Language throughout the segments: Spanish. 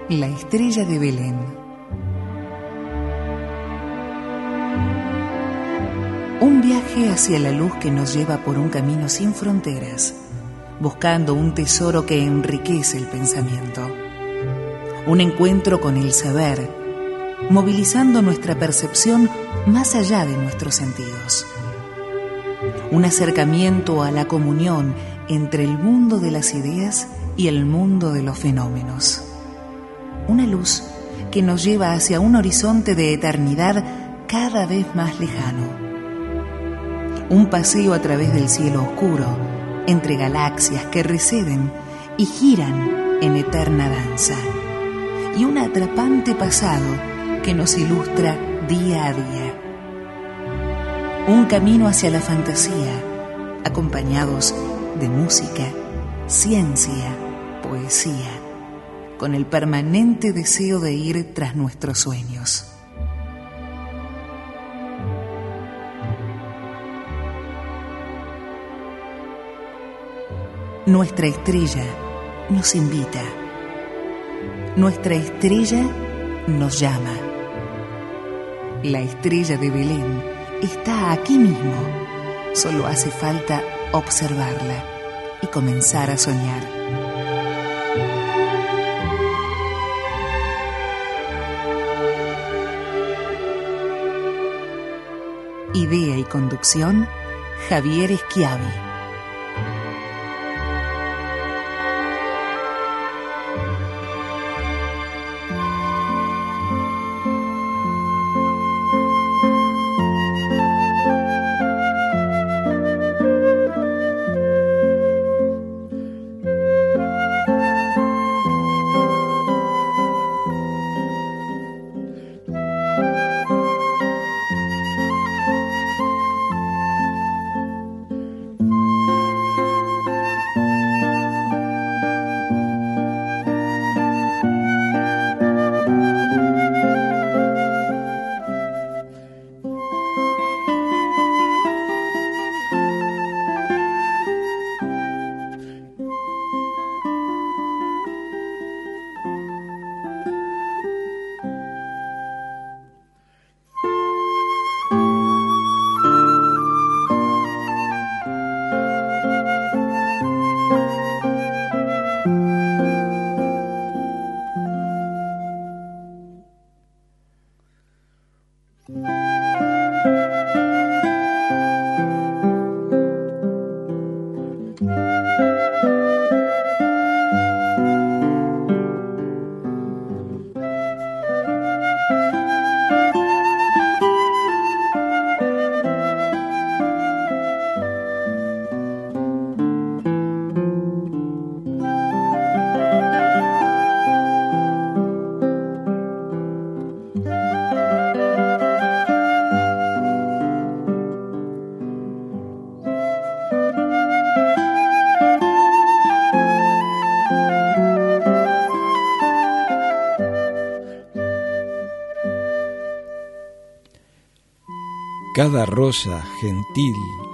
La estrella de Belén. Un viaje hacia la luz que nos lleva por un camino sin fronteras, buscando un tesoro que enriquece el pensamiento. Un encuentro con el saber, movilizando nuestra percepción más allá de nuestros sentidos. Un acercamiento a la comunión entre el mundo de las ideas y el mundo de los fenómenos. Una luz que nos lleva hacia un horizonte de eternidad cada vez más lejano. Un paseo a través del cielo oscuro, entre galaxias que receden y giran en eterna danza. Y un atrapante pasado que nos ilustra día a día. Un camino hacia la fantasía, acompañados de música, ciencia, poesía, con el permanente deseo de ir tras nuestros sueños. Nuestra estrella nos invita. Nuestra estrella nos llama. La estrella de Belén está aquí mismo. Solo hace falta observarla y comenzar a soñar. Idea y conducción, Javier Schiavi. Cada rosa gentil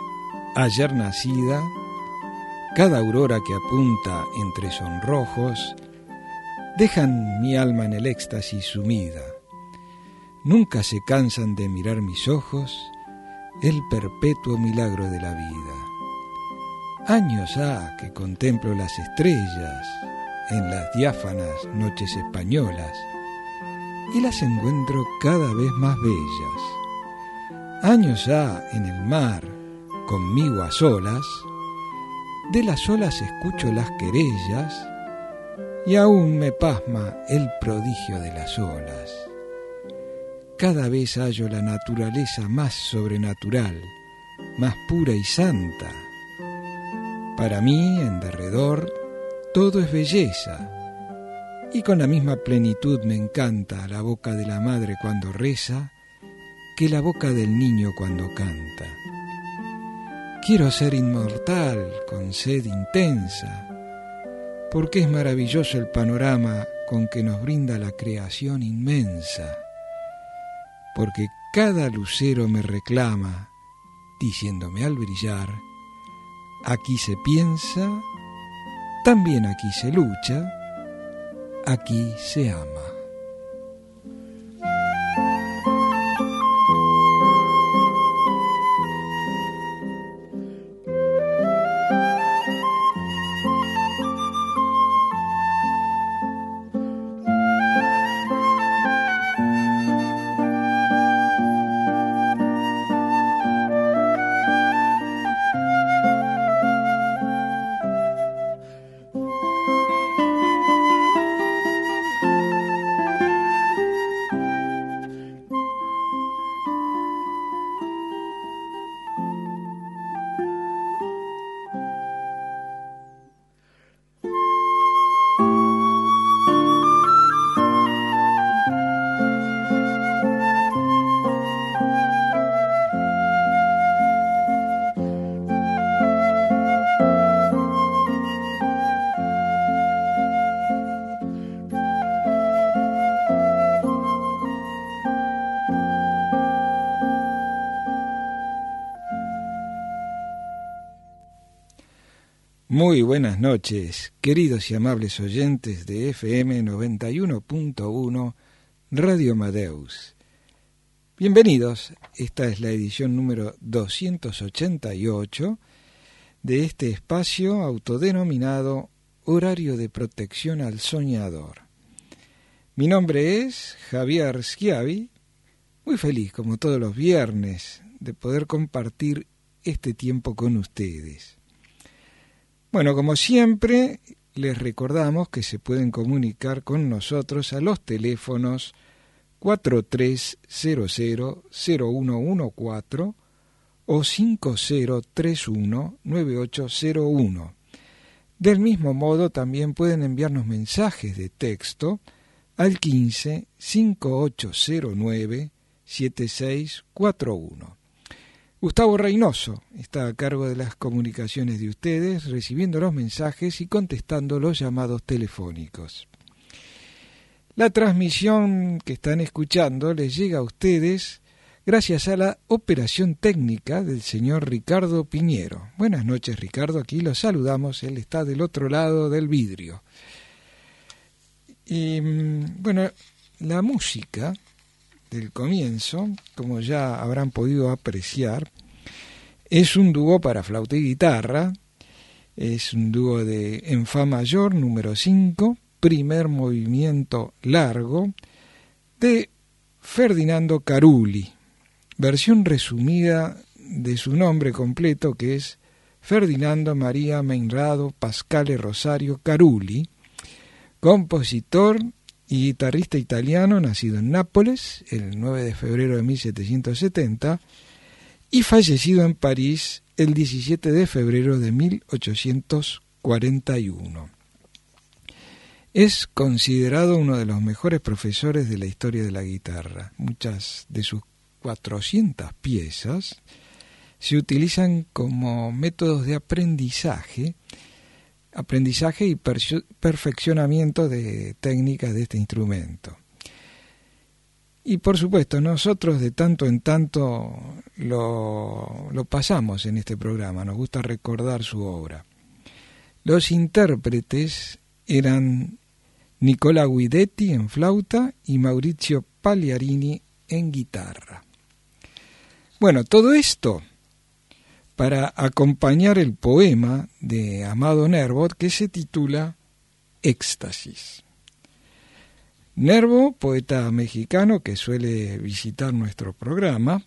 ayer nacida, cada aurora que apunta entre sonrojos, dejan mi alma en el éxtasis sumida. Nunca se cansan de mirar mis ojos el perpetuo milagro de la vida. Años ha que contemplo las estrellas en las diáfanas noches españolas y las encuentro cada vez más bellas. Años ha en el mar, conmigo a solas, de las olas escucho las querellas y aún me pasma el prodigio de las olas. Cada vez hallo la naturaleza más sobrenatural, más pura y santa. Para mí, en derredor, todo es belleza, y con la misma plenitud me encanta la boca de la madre cuando reza, que la boca del niño cuando canta. Quiero ser inmortal con sed intensa, porque es maravilloso el panorama con que nos brinda la creación inmensa, porque cada lucero me reclama, diciéndome al brillar, aquí se piensa, también aquí se lucha, aquí se ama. Muy buenas noches, queridos y amables oyentes de FM 91.1 Radio Amadeus. Bienvenidos, esta es la edición número 288 de este espacio autodenominado Horario de Protección al Soñador. Mi nombre es Javier Schiavi, muy feliz como todos los viernes de poder compartir este tiempo con ustedes. Bueno, como siempre, les recordamos que se pueden comunicar con nosotros a los teléfonos 4300-0114 o 5031-9801. Del mismo modo, también pueden enviarnos mensajes de texto al 15-5809-7641. Gustavo Reynoso está a cargo de las comunicaciones de ustedes, recibiendo los mensajes y contestando los llamados telefónicos. La transmisión que están escuchando les llega a ustedes gracias a la operación técnica del señor Ricardo Piñero. Buenas noches, Ricardo, aquí lo saludamos, él está del otro lado del vidrio. Y bueno, la música del comienzo, como ya habrán podido apreciar, es un dúo para flauta y guitarra, es un dúo de en fa mayor número 5, primer movimiento largo, de Ferdinando Carulli, versión resumida de su nombre completo, que es Ferdinando María Meinrado Pascale Rosario Carulli, compositor y guitarrista italiano, nacido en Nápoles el 9 de febrero de 1770 y fallecido en París el 17 de febrero de 1841. Es considerado uno de los mejores profesores de la historia de la guitarra. Muchas de sus 400 piezas se utilizan como métodos de aprendizaje y perfeccionamiento de técnicas de este instrumento. Y por supuesto, nosotros de tanto en tanto lo pasamos en este programa, nos gusta recordar su obra. Los intérpretes eran Nicola Guidetti en flauta y Maurizio Pagliarini en guitarra. Bueno, todo esto para acompañar el poema de Amado Nervo, que se titula Éxtasis. Nervo, poeta mexicano que suele visitar nuestro programa,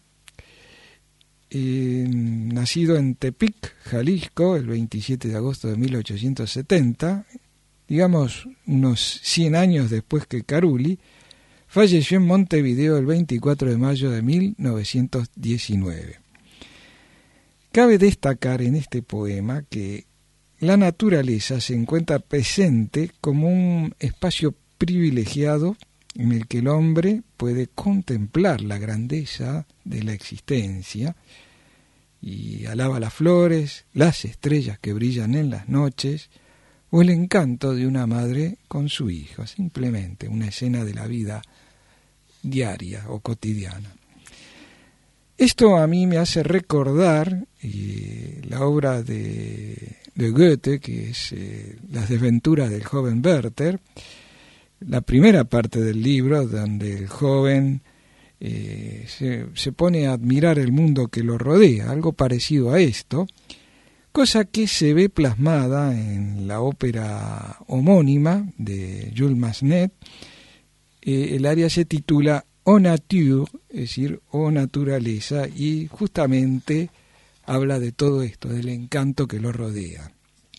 nacido en Tepic, Jalisco, el 27 de agosto de 1870, digamos unos 100 años después que Carulli, falleció en Montevideo el 24 de mayo de 1919. Cabe destacar en este poema que la naturaleza se encuentra presente como un espacio privilegiado en el que el hombre puede contemplar la grandeza de la existencia y alaba las flores, las estrellas que brillan en las noches o el encanto de una madre con su hijo, simplemente una escena de la vida diaria o cotidiana. Esto a mí me hace recordar la obra de Goethe, que es Las desventuras del joven Werther, la primera parte del libro, donde el joven se pone a admirar el mundo que lo rodea, algo parecido a esto, cosa que se ve plasmada en la ópera homónima de Jules Massenet. El aria se titula O Nature, es decir, O Naturaleza, y justamente habla de todo esto, del encanto que lo rodea.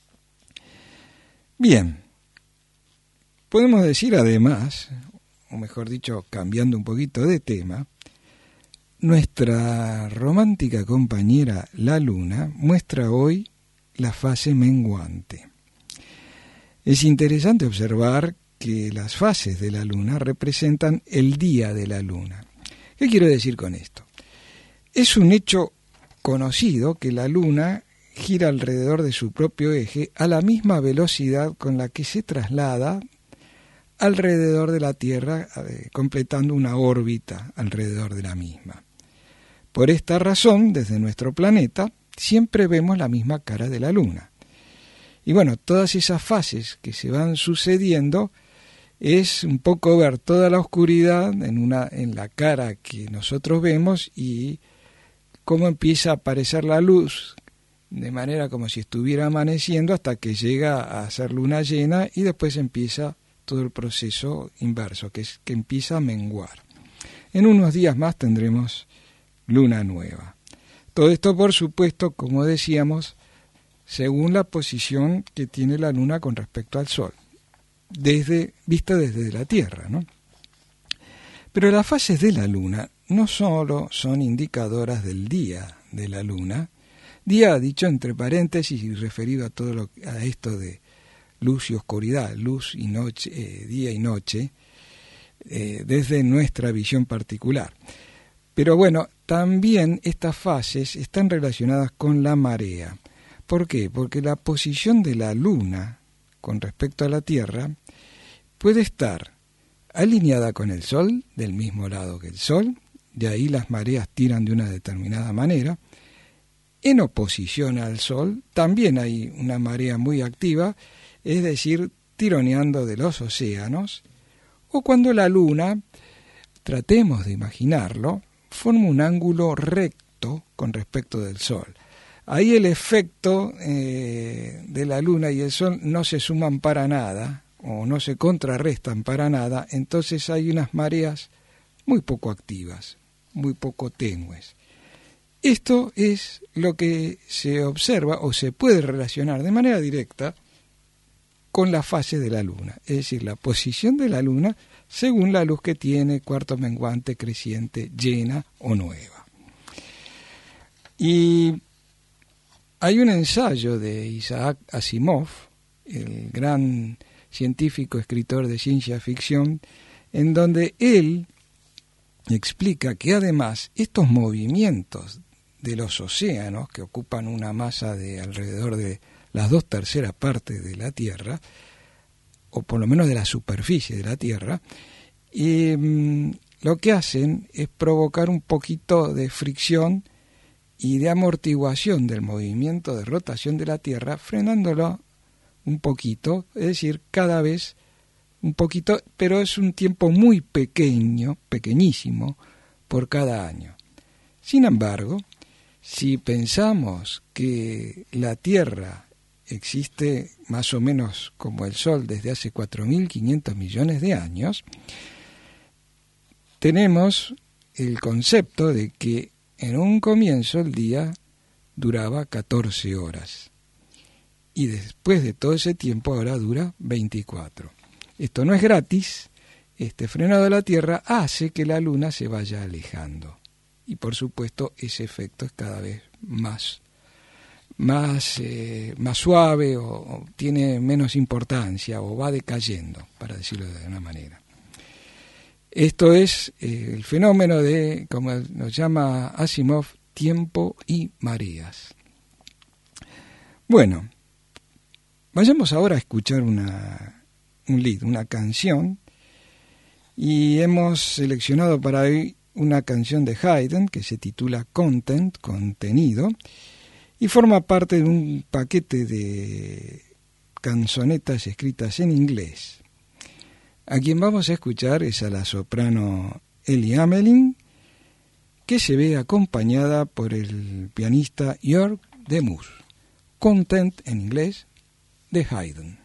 Bien, podemos decir además, o mejor dicho, cambiando un poquito de tema, nuestra romántica compañera la luna muestra hoy la fase menguante. Es interesante observar que las fases de la luna representan el día de la luna. ¿Qué quiero decir con esto? Es un hecho conocido que la luna gira alrededor de su propio eje a la misma velocidad con la que se traslada alrededor de la Tierra, completando una órbita alrededor de la misma. Por esta razón, desde nuestro planeta, siempre vemos la misma cara de la luna. Y bueno, todas esas fases que se van sucediendo es un poco ver toda la oscuridad en la cara que nosotros vemos y cómo empieza a aparecer la luz, de manera como si estuviera amaneciendo hasta que llega a ser luna llena y después empieza todo el proceso inverso, que es que empieza a menguar. En unos días más tendremos luna nueva. Todo esto, por supuesto, como decíamos, según la posición que tiene la luna con respecto al sol, vista desde la Tierra, ¿no? Pero las fases de la luna no solo son indicadoras del día de la luna, día dicho entre paréntesis y referido a esto de luz y oscuridad, luz y noche, día y noche, desde nuestra visión particular. Pero bueno, también estas fases están relacionadas con la marea. ¿Por qué? Porque la posición de la luna con respecto a la Tierra puede estar alineada con el Sol, del mismo lado que el Sol, de ahí las mareas tiran de una determinada manera. En oposición al Sol también hay una marea muy activa, es decir, tironeando de los océanos, o cuando la luna, tratemos de imaginarlo, forma un ángulo recto con respecto del Sol. Ahí el efecto de la luna y el Sol no se suman para nada, o no se contrarrestan para nada, entonces hay unas mareas muy poco activas, muy poco tenues. Esto es lo que se observa o se puede relacionar de manera directa con la fase de la luna, es decir, la posición de la luna según la luz que tiene, cuarto menguante, creciente, llena o nueva. Y hay un ensayo de Isaac Asimov, el gran científico, escritor de ciencia ficción, en donde él explica que además estos movimientos de los océanos, que ocupan una masa de alrededor de las 2/3 partes de la Tierra, o por lo menos de la superficie de la Tierra, lo que hacen es provocar un poquito de fricción y de amortiguación del movimiento de rotación de la Tierra, frenándolo un poquito, es decir, cada vez un poquito, pero es un tiempo muy pequeño, pequeñísimo, por cada año. Sin embargo, si pensamos que la Tierra existe más o menos como el Sol desde hace 4.500 millones de años, tenemos el concepto de que en un comienzo el día duraba 14 horas y después de todo ese tiempo ahora dura 24. Esto no es gratis, este frenado de la Tierra hace que la Luna se vaya alejando y por supuesto ese efecto es cada vez más suave o tiene menos importancia o va decayendo, para decirlo de una manera. Esto es el fenómeno de, como nos llama Asimov, tiempo y mareas. Bueno, vayamos ahora a escuchar una canción, y hemos seleccionado para hoy una canción de Haydn que se titula Content, contenido, y forma parte de un paquete de canzonetas escritas en inglés. A quien vamos a escuchar es a la soprano Ellie Amelin, que se ve acompañada por el pianista Jörg Demus, Content en inglés de Haydn.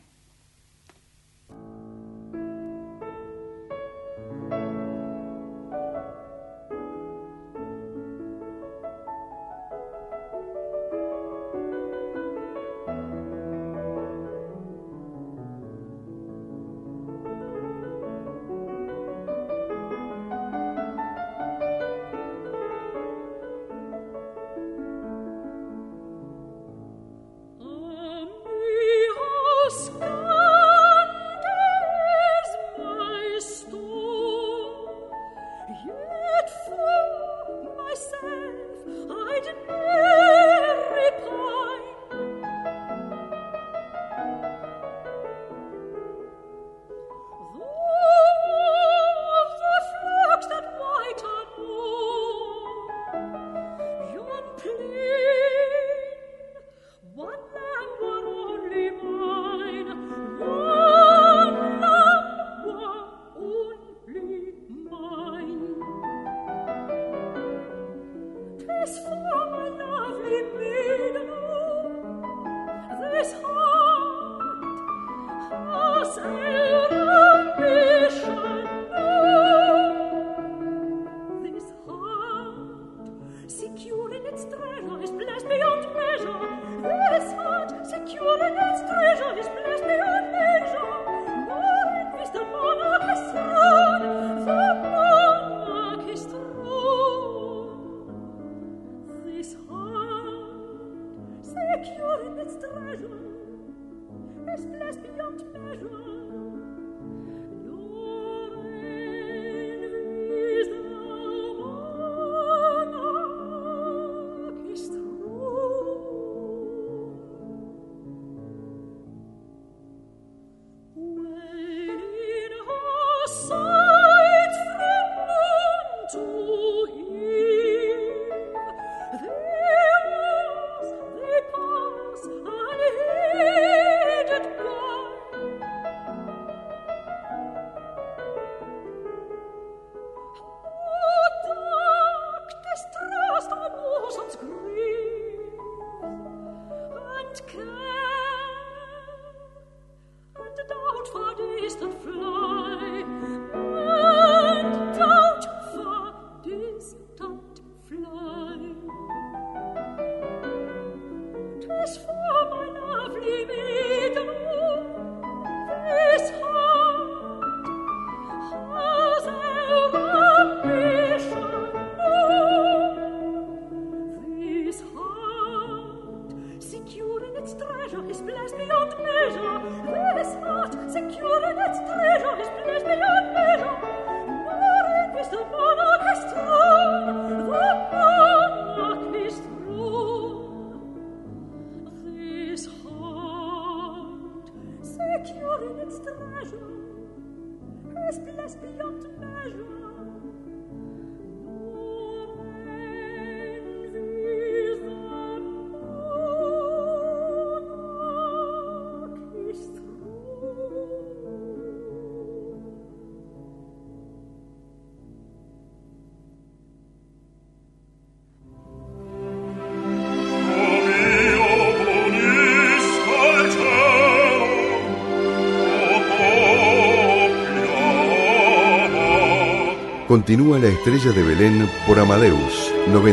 Continúa La Estrella de Belén por Amadeus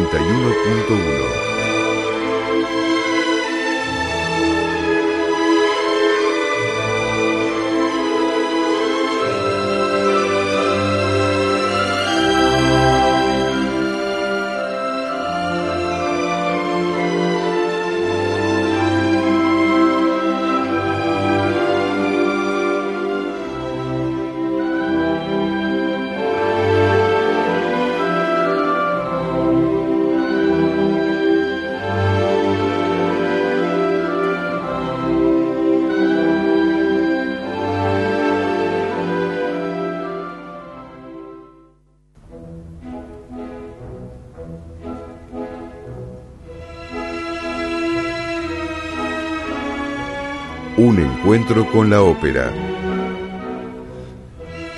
91.1. Un encuentro con la ópera.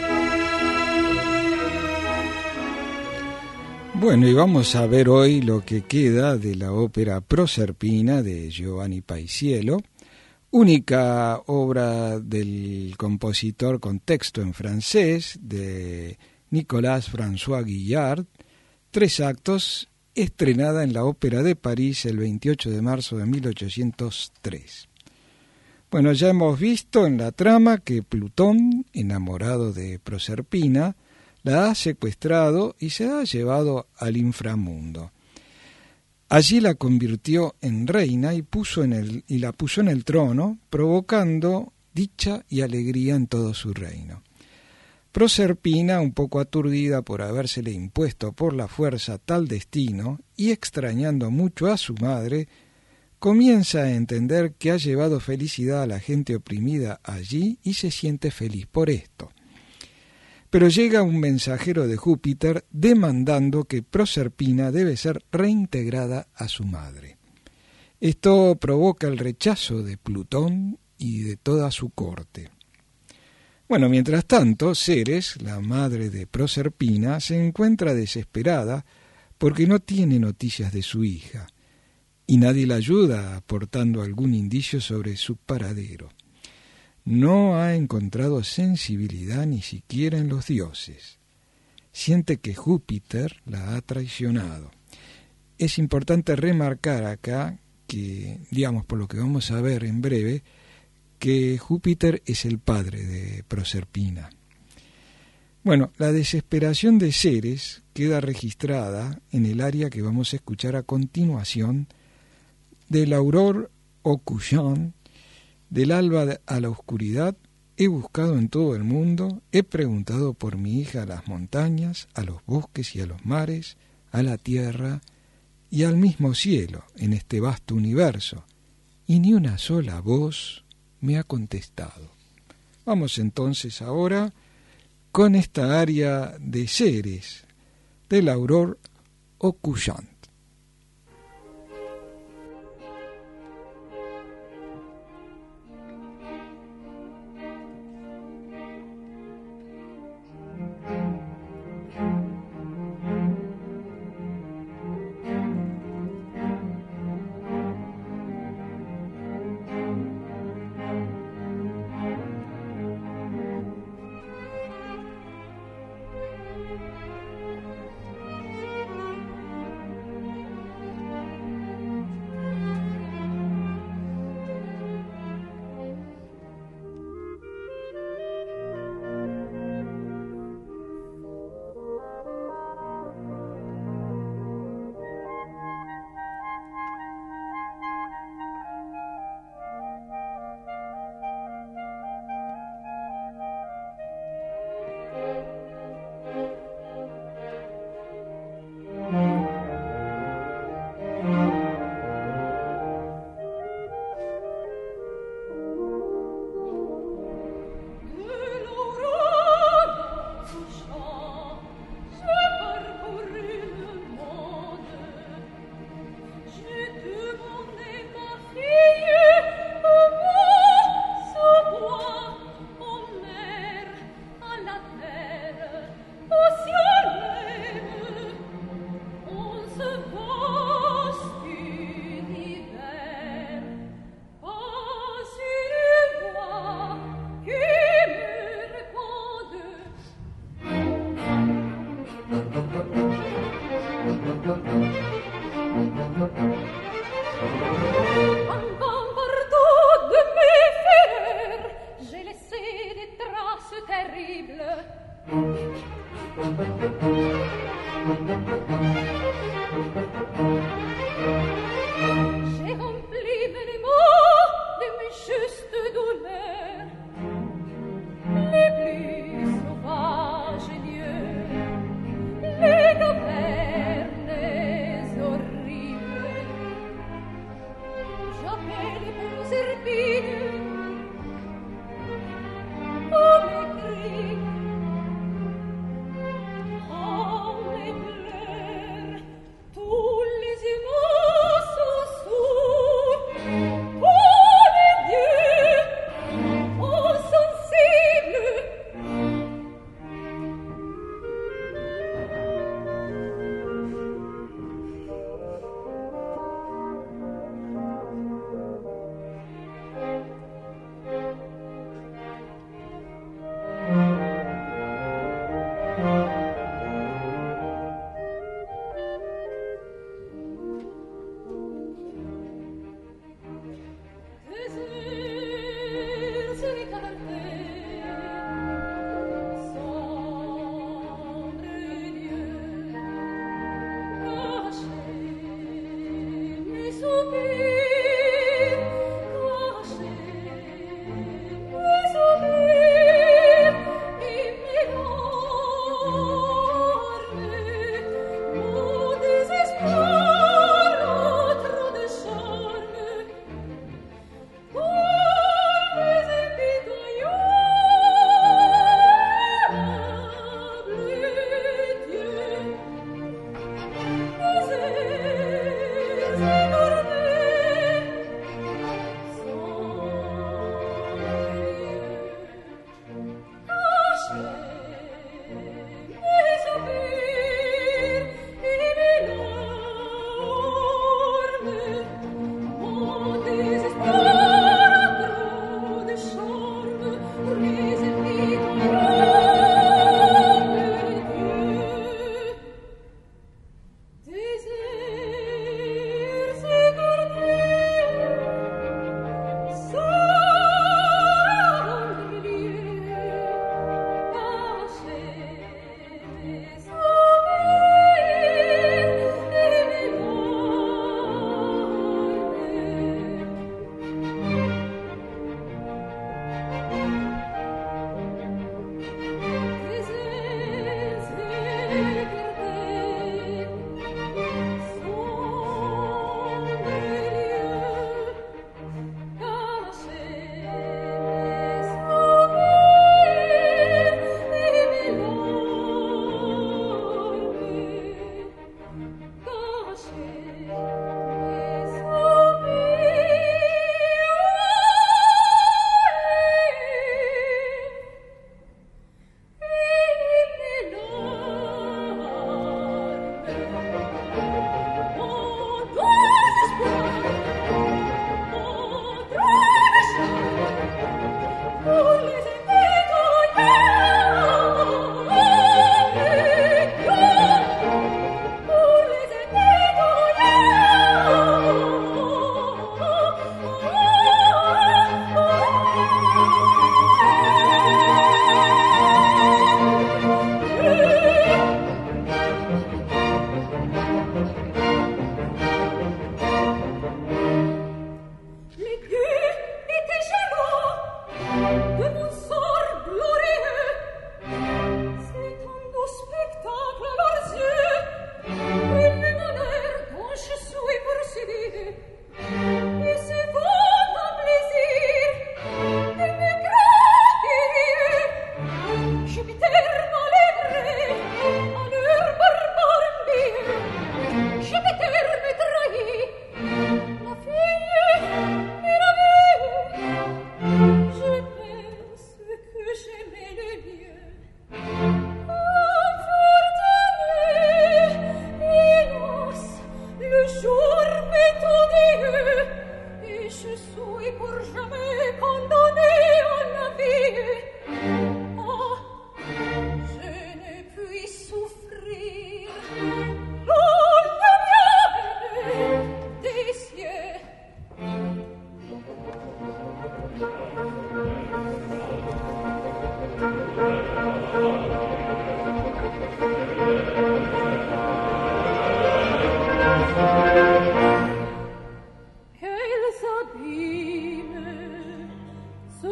Bueno, y vamos a ver hoy lo que queda de la ópera Proserpina de Giovanni Paisiello, única obra del compositor con texto en francés de Nicolas François Guillard, 3 actos, estrenada en la Ópera de París el 28 de marzo de 1803. Bueno, ya hemos visto en la trama que Plutón, enamorado de Proserpina, la ha secuestrado y se ha llevado al inframundo. Allí la convirtió en reina y la puso en el trono, provocando dicha y alegría en todo su reino. Proserpina, un poco aturdida por habérsele impuesto por la fuerza tal destino y extrañando mucho a su madre, comienza a entender que ha llevado felicidad a la gente oprimida allí y se siente feliz por esto. Pero llega un mensajero de Júpiter demandando que Proserpina debe ser reintegrada a su madre. Esto provoca el rechazo de Plutón y de toda su corte. Bueno, mientras tanto, Ceres, la madre de Proserpina, se encuentra desesperada porque no tiene noticias de su hija y nadie la ayuda aportando algún indicio sobre su paradero. No ha encontrado sensibilidad ni siquiera en los dioses. Siente que Júpiter la ha traicionado. Es importante remarcar acá que, digamos, por lo que vamos a ver en breve, que Júpiter es el padre de Proserpina. Bueno, la desesperación de Ceres queda registrada en el aria que vamos a escuchar a continuación del Aurore au couchant. Del alba a la oscuridad, he buscado en todo el mundo, he preguntado por mi hija a las montañas, a los bosques y a los mares, a la tierra y al mismo cielo en este vasto universo, y ni una sola voz me ha contestado. Vamos entonces ahora con esta aria de Ceres, del Aurore au couchant.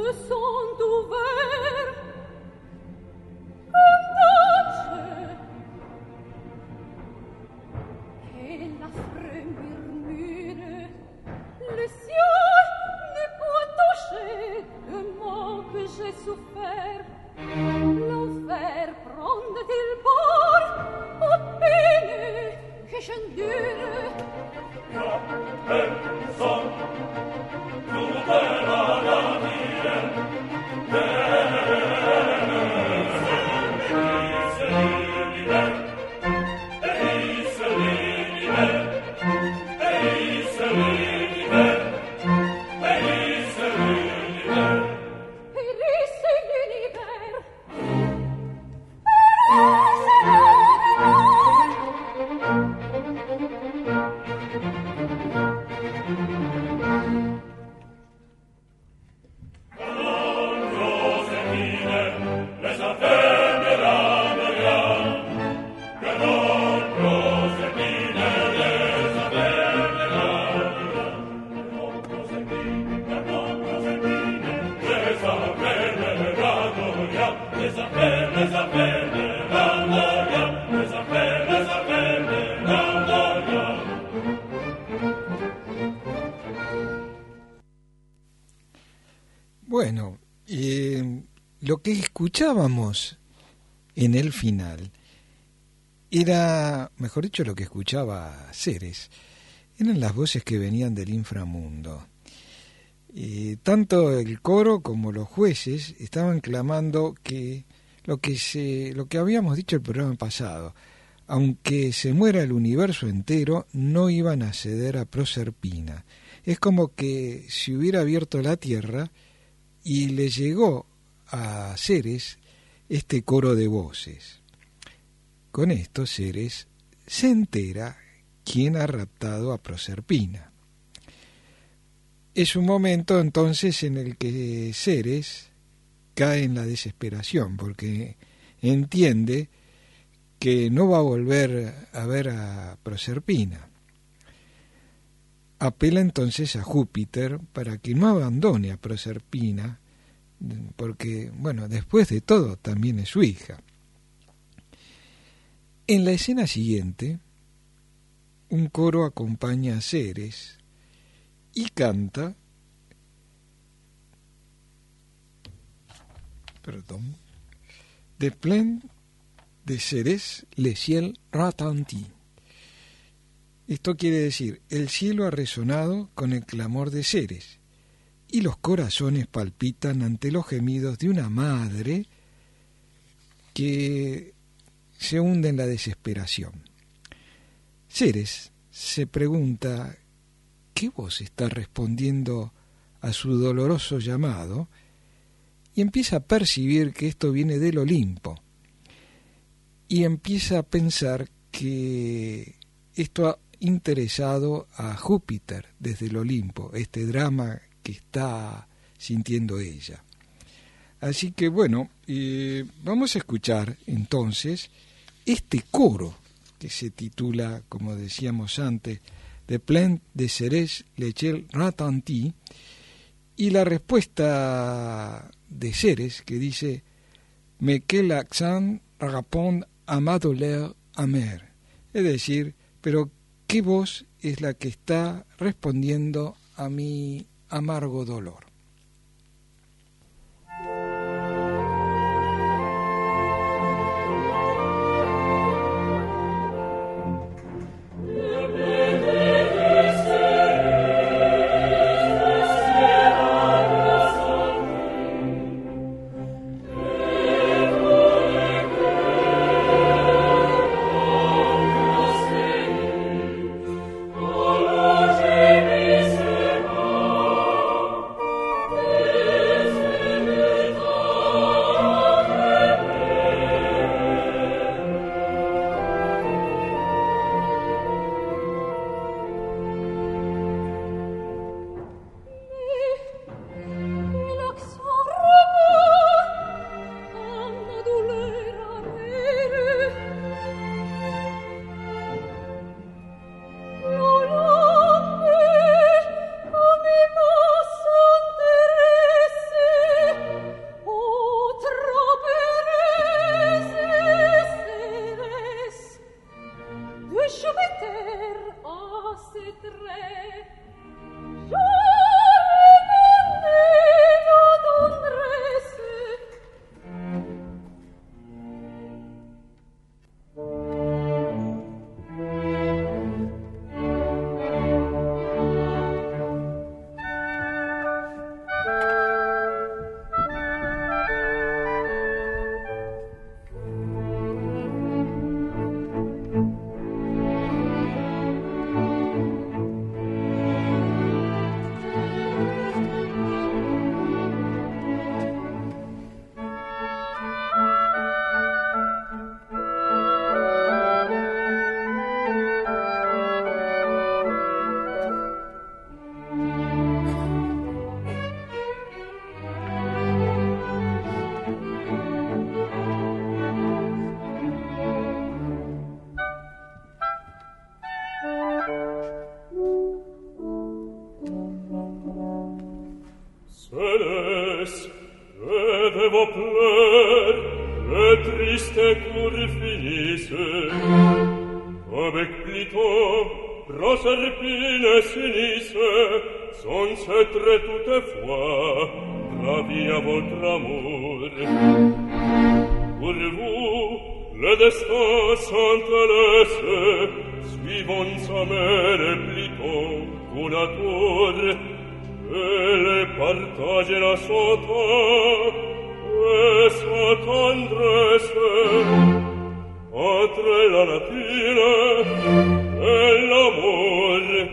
Bueno, lo que escuchábamos en el final era, mejor dicho, lo que escuchaba Ceres, eran las voces que venían del inframundo. Tanto el coro como los jueces estaban clamando que lo que habíamos dicho el programa pasado, aunque se muera el universo entero, no iban a ceder a Proserpina. Es como que se hubiera abierto la tierra y le llegó a Ceres este coro de voces. Con esto Ceres se entera quién ha raptado a Proserpina. Es un momento entonces en el que Ceres cae en la desesperación, porque entiende que no va a volver a ver a Proserpina. Apela entonces a Júpiter para que no abandone a Proserpina, porque, bueno, después de todo también es su hija. En la escena siguiente, un coro acompaña a Ceres y canta, de Plaine de Ceres le ciel retentit. Esto quiere decir, el cielo ha resonado con el clamor de Ceres, y los corazones palpitan ante los gemidos de una madre que se hunde en la desesperación. Ceres se pregunta qué voz está respondiendo a su doloroso llamado y empieza a percibir que esto viene del Olimpo y empieza a pensar que esto ha interesado a Júpiter desde el Olimpo, este drama que está sintiendo ella. Así que bueno, vamos a escuchar entonces este coro que se titula, como decíamos antes, de Plaine de Ceres le ciel retentit, y la respuesta de Ceres que dice mais quel accent répond à ma douleur amère, es decir, pero qué voz es la que está respondiendo a mi amargo dolor. Céleste, je devo pleurer, le triste cours finisse. Avec Pluton, Proserpine s'unisse, sans s'être toutefois ravi à votre amour. Pour vous, le destin s'intéresse, suivant sa mère Pluton, pour la tour, elle partage la son temps et sa tendresse entre la nature et l'amor.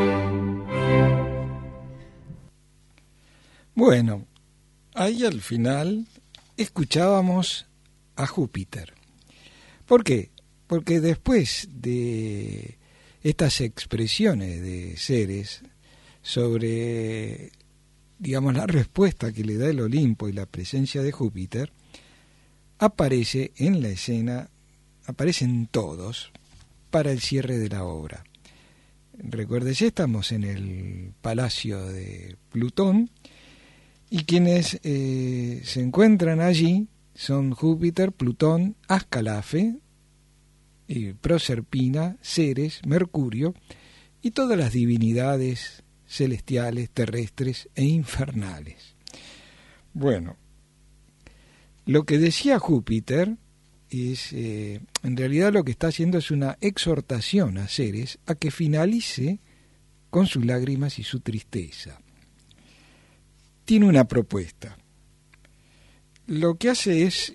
Bueno, ahí al final escuchábamos a Júpiter. ¿Por qué? Porque después de estas expresiones de Ceres sobre, digamos, la respuesta que le da el Olimpo y la presencia de Júpiter, aparece en la escena, aparecen todos para el cierre de la obra. Recuérdese, estamos en el palacio de Plutón y quienes se encuentran allí son Júpiter, Plutón, Ascalafe, Proserpina, Ceres, Mercurio y todas las divinidades celestiales, terrestres e infernales. Bueno, lo que decía Júpiter es, en realidad lo que está haciendo es una exhortación a Ceres a que finalice con sus lágrimas y su tristeza. Tiene una propuesta. Lo que hace es,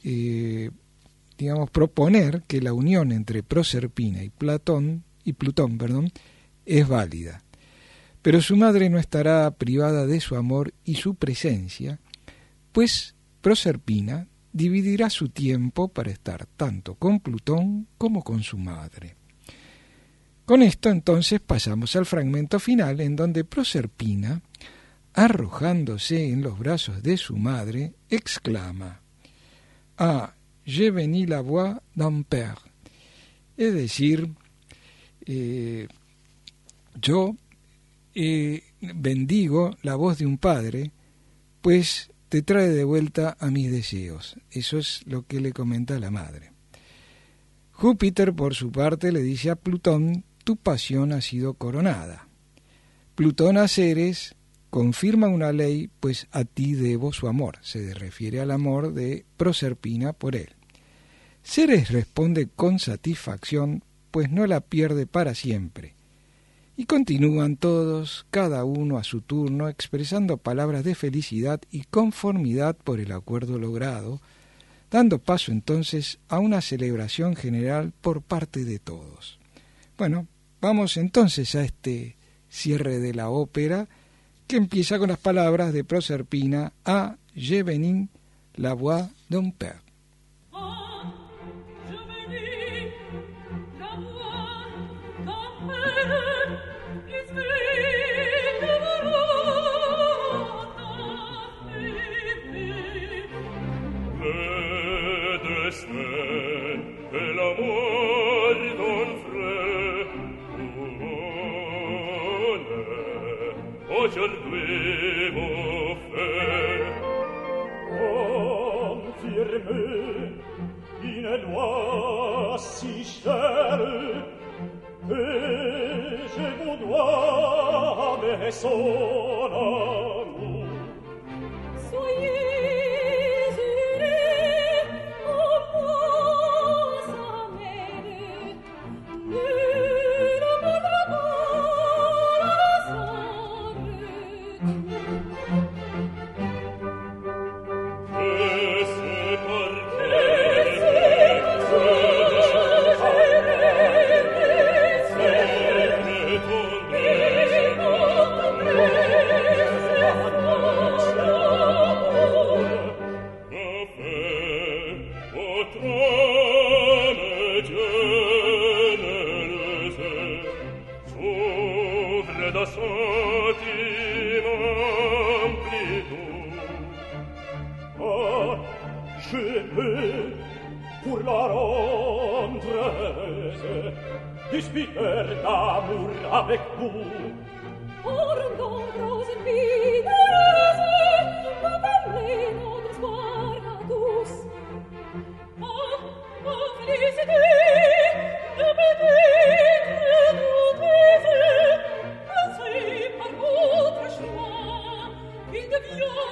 proponer que la unión entre Proserpina y Plutón, es válida. Pero su madre no estará privada de su amor y su presencia, pues Proserpina dividirá su tiempo para estar tanto con Plutón como con su madre. Con esto entonces pasamos al fragmento final en donde Proserpina, arrojándose en los brazos de su madre, exclama: «Ah, je bénis la voix d'un père», es decir, yo bendigo la voz de un padre, pues te trae de vuelta a mis deseos. Eso es lo que le comenta la madre. Júpiter, por su parte, le dice a Plutón: tu pasión ha sido coronada. Plutón a Ceres confirma una ley, pues a ti debo su amor. Se refiere al amor de Proserpina por él. Ceres responde con satisfacción, pues no la pierde para siempre. Y continúan todos, cada uno a su turno, expresando palabras de felicidad y conformidad por el acuerdo logrado, dando paso entonces a una celebración general por parte de todos. Bueno, vamos entonces a este cierre de la ópera, que empieza con las palabras de Proserpina: «Ah, je bénis la voix d'un père». Une loi si chère que je vous dois avec son amour. Soyez heureux, ô beaux amers, de l'amour sans retour. Pour la rendre disputer d'amour avec vous. Pour un don rose vigoureuse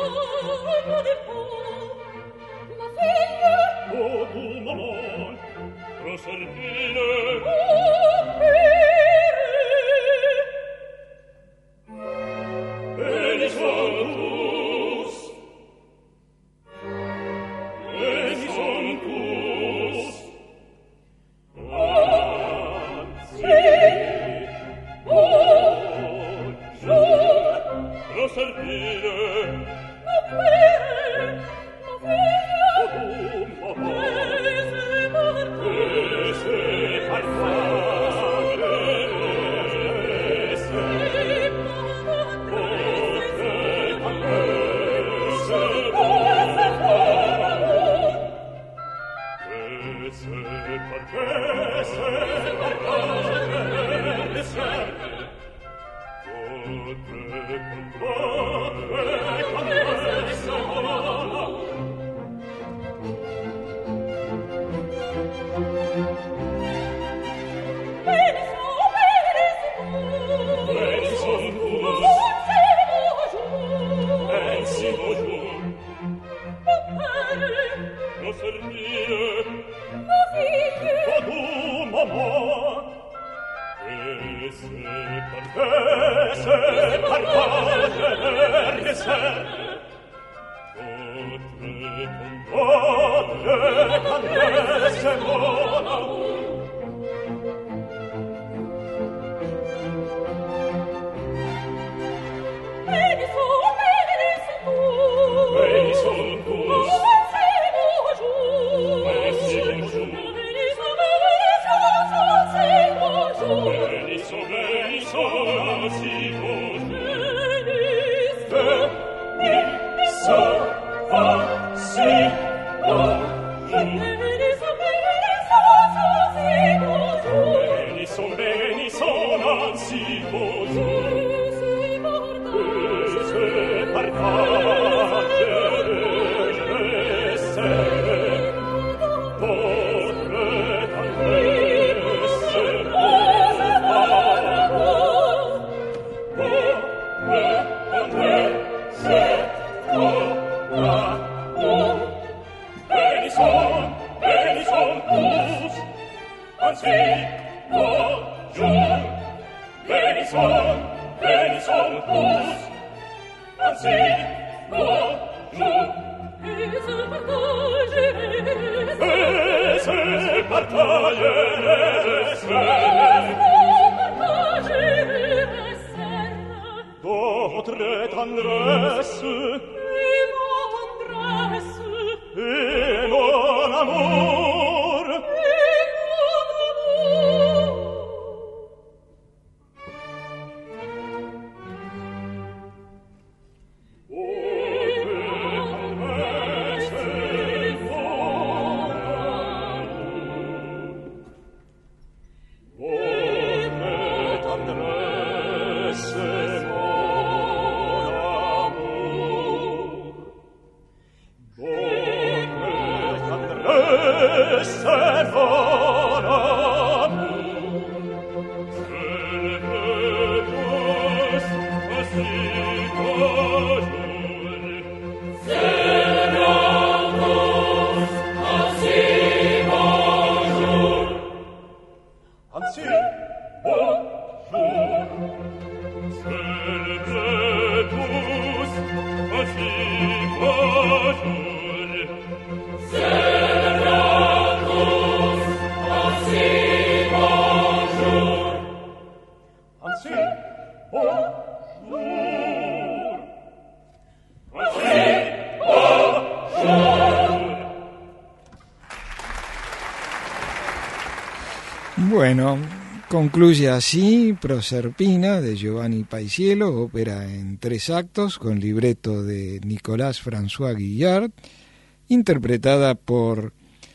Bueno, concluye así Proserpina de Giovanni Paisiello, ópera en 3 actos con libreto de Nicolas François Guillard, interpretada por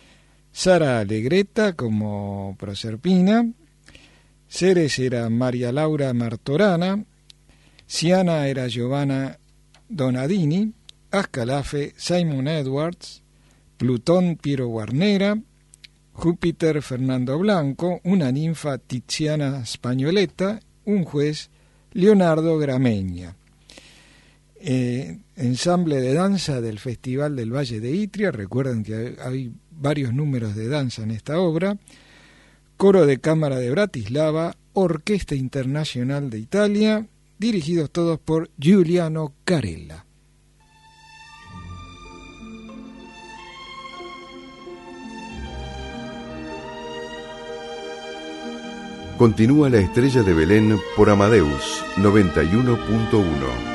Sara Allegretta como Proserpina, Ceres era Maria Laura Martorana, Siana era Giovanna Donadini, Ascalafe Simon Edwards, Plutón Piero Guarnera, Júpiter Fernando Blanco, una ninfa Tiziana Spagnoletta, un juez Leonardo Gramegna. ensamble de danza del Festival del Valle de Itria. Recuerden que hay varios números de danza en esta obra. Coro de Cámara de Bratislava, Orquesta Internacional de Italia, dirigidos todos por Giuliano Carella. Continúa La Estrella de Belén por Amadeus 91.1.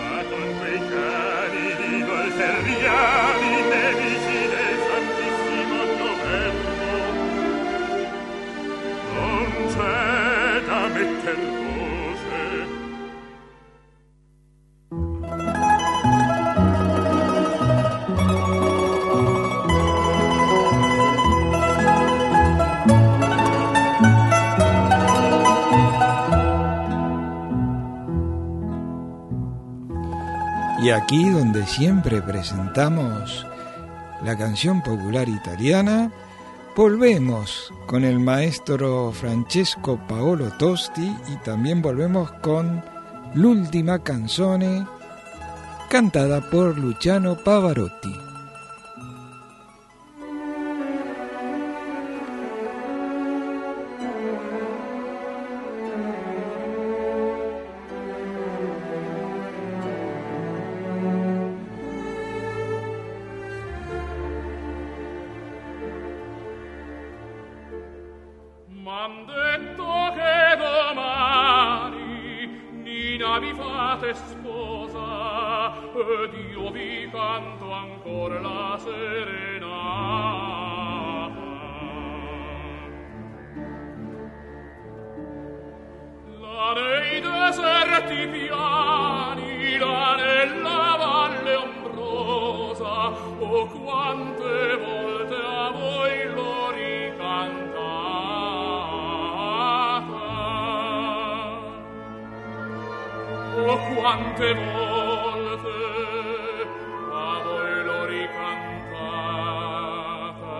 Y aquí donde siempre presentamos la canción popular italiana, volvemos con el maestro Francesco Paolo Tosti y también volvemos con l'ultima canzone cantada por Luciano Pavarotti. M'han detto che domani Nina vi fate sposa ed io vi canto ancora la serenata. Là nei deserti piani, là nella valle ombrosa, oh quante volte a voi l'ho ricantata. Oh, quante volte a voi l'ho ricantata.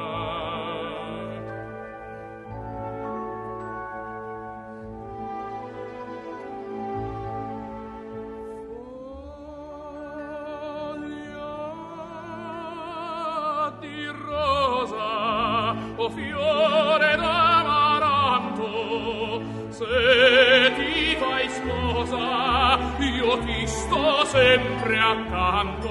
Foglia di rosa, o fiore d'amaranto, se ti fai sposa io ti sto sempre accanto.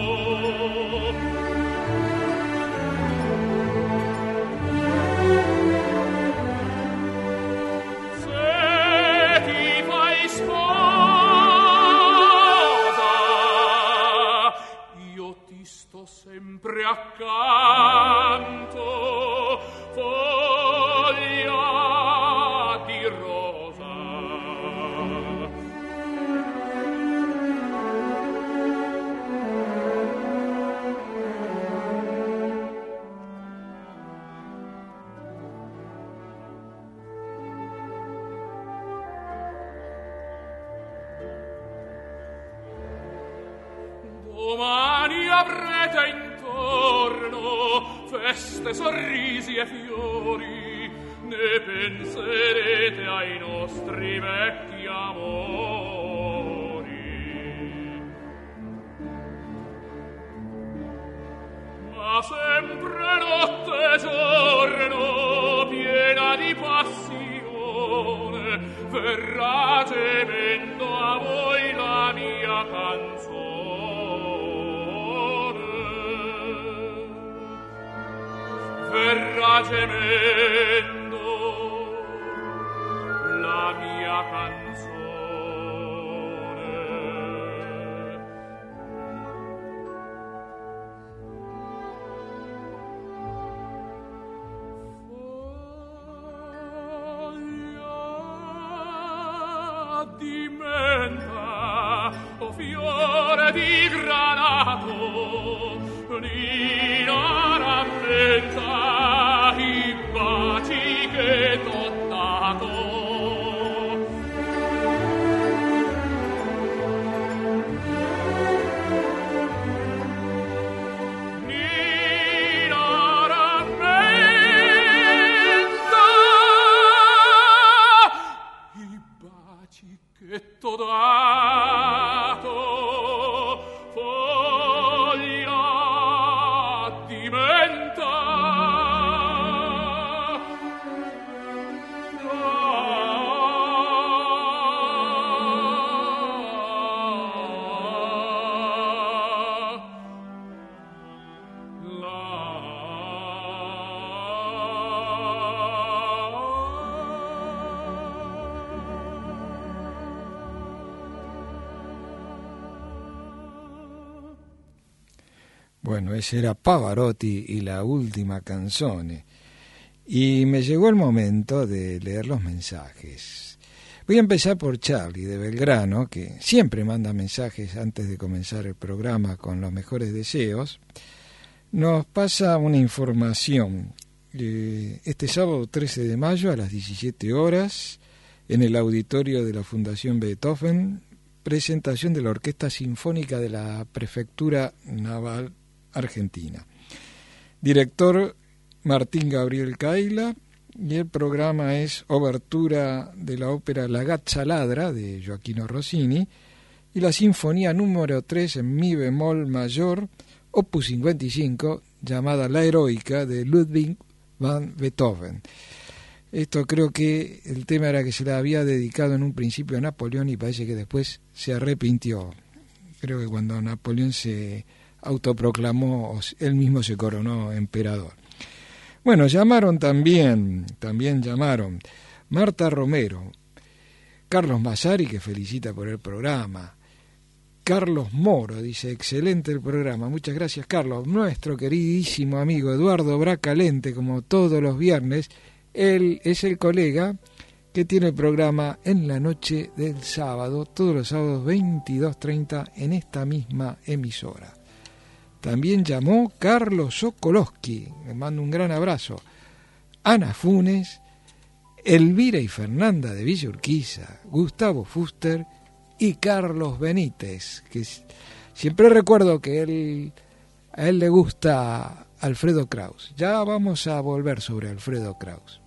Se ti fai sposa io ti sto sempre accanto. Foglia di rosa, domani avrete intorno feste, sorrisi e fiori, ne penserete ai nostri vecchi amori. Ma sempre notte e giorno piena di passione verrà gemendo a voi la mia canzone. Verrà gemendo la mia canzone. Foglia di menta, o fiore di granato, Nina rammenta i baci che t'ho dato. Bueno, ese era Pavarotti y la última canzone. Y me llegó el momento de leer los mensajes. Voy a empezar por Charlie de Belgrano, que siempre manda mensajes antes de comenzar el programa con los mejores deseos. Nos pasa una información. Este sábado 13 de mayo a las 17 horas, en el auditorio de la Fundación Beethoven, presentación de la Orquesta Sinfónica de la Prefectura Naval Argentina. Director Martín Gabriel Caila, y el programa es obertura de la ópera La Gazza Ladra de Gioachino Rossini y la Sinfonía número 3 en mi bemol mayor, opus 55, llamada La Heroica de Ludwig van Beethoven. Esto creo que el tema era que se le había dedicado en un principio a Napoleón y parece que después se arrepintió. Creo que cuando Napoleón se autoproclamó, él mismo se coronó emperador. Bueno, llamaron también llamaron Marta Romero, Carlos Massari, que felicita por el programa, Carlos Moro, dice, excelente el programa, muchas gracias Carlos, nuestro queridísimo amigo Eduardo Bracalente, como todos los viernes, él es el colega que tiene el programa en la noche del sábado, todos los sábados 22:30 en esta misma emisora. También llamó Carlos Sokolowski, le mando un gran abrazo. Ana Funes, Elvira y Fernanda de Villa Urquiza, Gustavo Fuster y Carlos Benítez, que siempre recuerdo que a él le gusta Alfredo Kraus. Ya vamos a volver sobre Alfredo Kraus.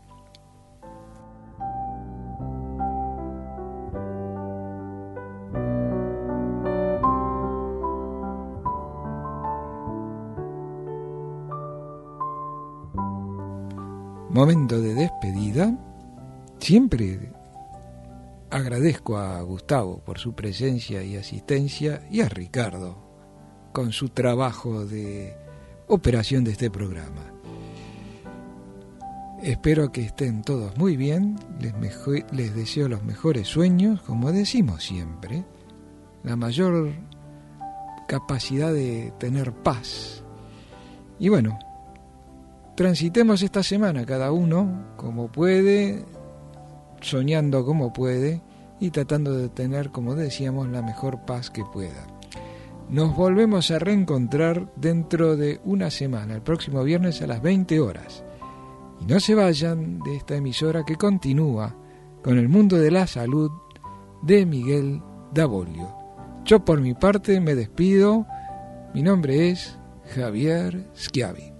Momento de despedida. Siempre agradezco a Gustavo por su presencia y asistencia y a Ricardo con su trabajo de operación de este programa. Espero que estén todos muy bien, les deseo los mejores sueños, como decimos siempre, la mayor capacidad de tener paz. Y bueno, transitemos esta semana cada uno como puede, soñando como puede y tratando de tener, como decíamos, la mejor paz que pueda. Nos volvemos a reencontrar dentro de una semana, el próximo viernes a las 20 horas. Y no se vayan de esta emisora que continúa con el mundo de la salud de Miguel Davolio. Yo por mi parte me despido. Mi nombre es Javier Schiavi.